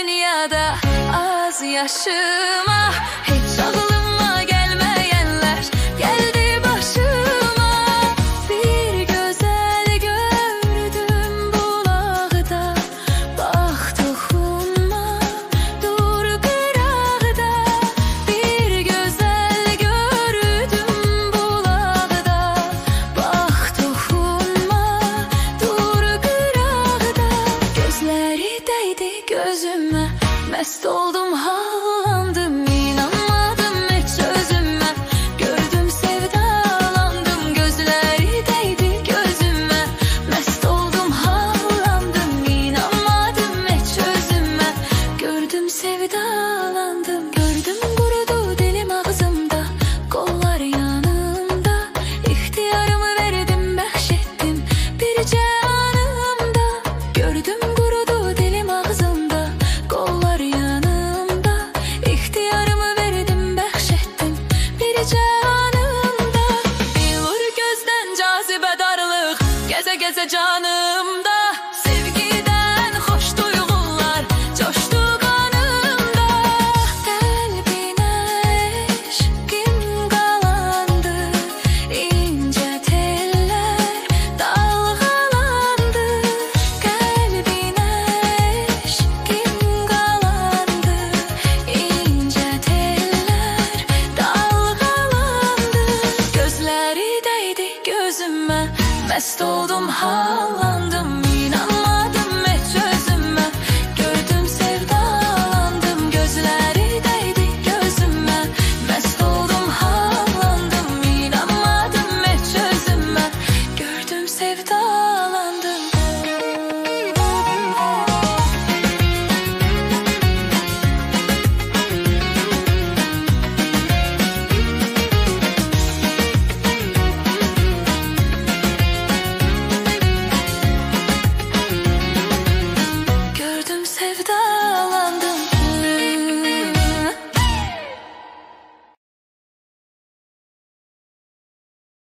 dünyada az yaşıma, hiç ağlıma gelmeyenler geldi başıma. Bir güzel gördüm bulağda, bak dokunma dur kırağda. Bir güzel gördüm bulağda, bak dokunma dur kırağda. Gözleri değdi gözüme, mest oldum havalandım, inanmadım hiç özüme. Gördüm sevdalandım, gözleri değdi gözüme, mest oldum havalandım, inanmadım hiç özüme. Gördüm sevdalandım.